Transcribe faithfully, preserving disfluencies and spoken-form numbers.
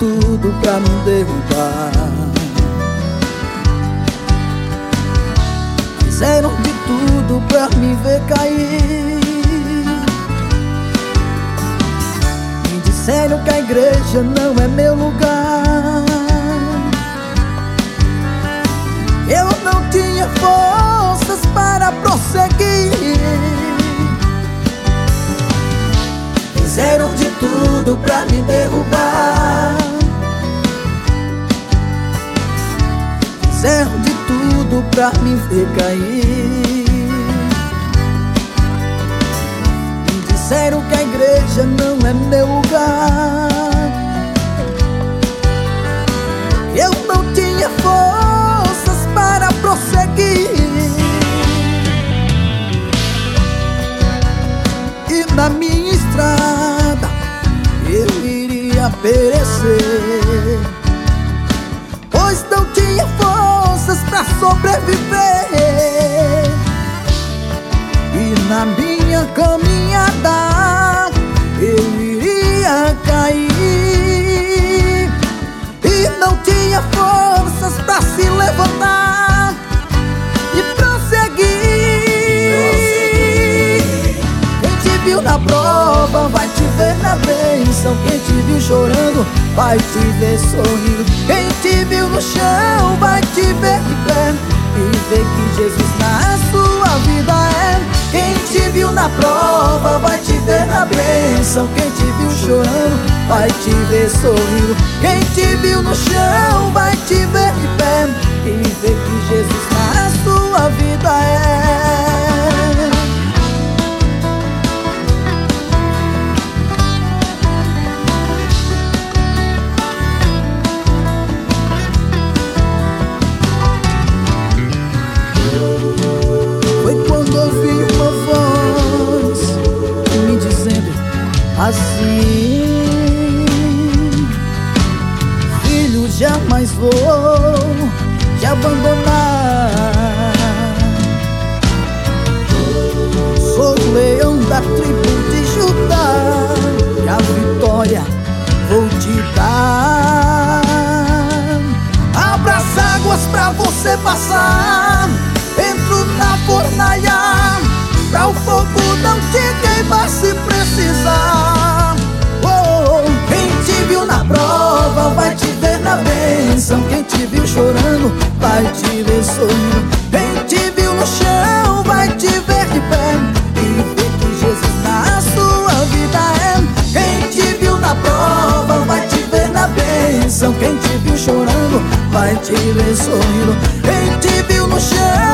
tudo pra me derrubar. Fizeram de tudo pra me ver cair. Me disseram que a igreja não é meu lugar. Eu não tinha forças para prosseguir. Fizeram de tudo pra me derrubar. Fizeram de tudo pra me ver cair. Me disseram que a igreja não é meu lugar. Eu não tinha forças para prosseguir. E na minha estrada eu iria perecer, pois não tinha forças pra sobreviver. E na minha caminhada eu iria cair. E não tinha forças pra se levantar e prosseguir. Quem te viu na prova vai te ver na bênção. Quem te viu chorando vai te ver sorrindo. Quem te viu no chão vai te ver de pé e ver que Jesus na sua vida é. Quem te viu na prova vai te ver na bênção. Quem te viu chorando vai te ver sorrindo. Quem te viu no chão vai te ver de pé e ver que Jesus na sua vida é. Assim, filho, jamais vou te abandonar. Sou o leão da tribo de Judá e a vitória vou te dar. Abra as águas pra você passar, entro na fornalha pra o fogo não te queimar se precisar. Oh, oh. Quem te viu na prova vai te ver na bênção. Quem te viu chorando vai te ver sorrindo. Quem te viu no chão vai te ver de pé e ver que Jesus na sua vida é. Quem te viu na prova vai te ver na bênção. Quem te viu chorando vai te ver sorrindo. Quem te viu no chão